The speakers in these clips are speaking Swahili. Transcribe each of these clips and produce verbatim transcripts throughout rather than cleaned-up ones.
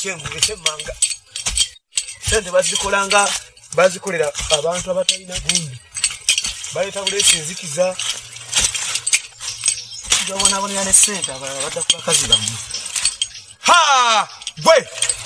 ekyengu ekyemmanga sente bazikolanga bazikolera abantu abatalina gundi baleta bulesi nzikiza jabona abona ne sente abadda ku bakazi bamu ha bwe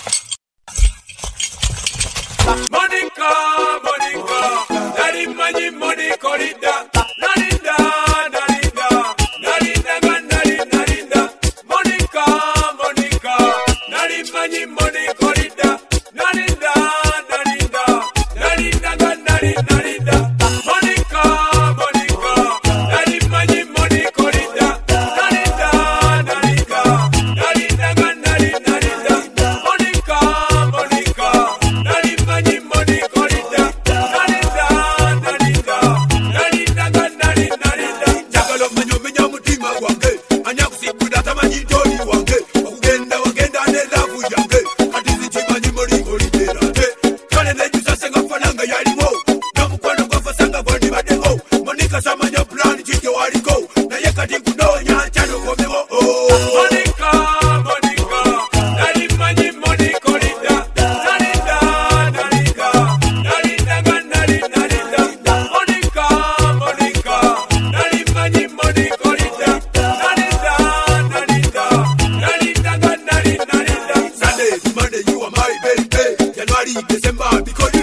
Monica Monica dari manyi Monica Linda Nalinda Nalinda Nalinda Nalinda Nalinda Monica Monica dari manyi Monica Linda Nalinda Nalinda Nalinda Nalinda Nalinda Monica Monica dari manyi Monica Linda Nalinda Nalinda Nalinda Nalinda Nalinda Monica Monica dari manyi Monica Linda Nalinda Nalinda Nalinda Nalinda Nalinda Jagalo manyo menya mutima wange anyakusikunda tamanyi toli wange okugenda wagenda ne lavu yange katizi chimanyi Monica Linda te kale ne jusa senga fananga yaliwo namukwano kwa fasanga bondi badego Monica samanya plan chike waliko na yekati kunonya chano komewo Monica Monica dari manyi Monica Linda Nalinda Nalinda Nalinda Nalinda Nalinda Monica Monica dari manyi Monica Linda Nalinda Nalinda Nalinda Nalinda Nalinda Sunday Monday you are my baby January December because